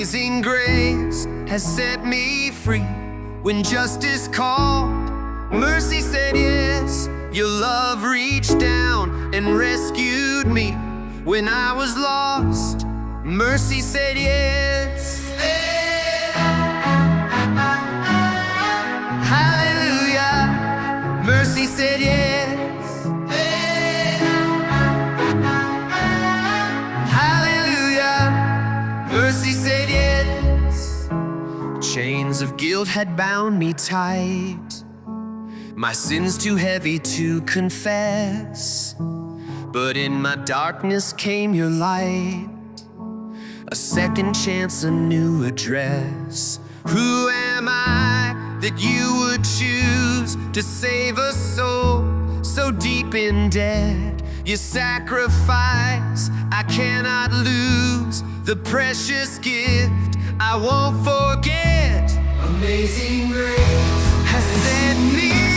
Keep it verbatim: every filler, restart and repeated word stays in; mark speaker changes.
Speaker 1: Amazing grace has set me free. When justice called, mercy said yes. Your love reached down and rescued me. When I was lost, mercy said yes. Hallelujah, mercy said yes. Hallelujah, mercy said yes. Chains of guilt had bound me tight, my sins too heavy to confess. But in my darkness came your light, a second chance, a new address. Who am I that you would choose to save a soul so deep in debt? Your sacrifice I cannot lose, the precious gift I won't forget. Amazing grace has set me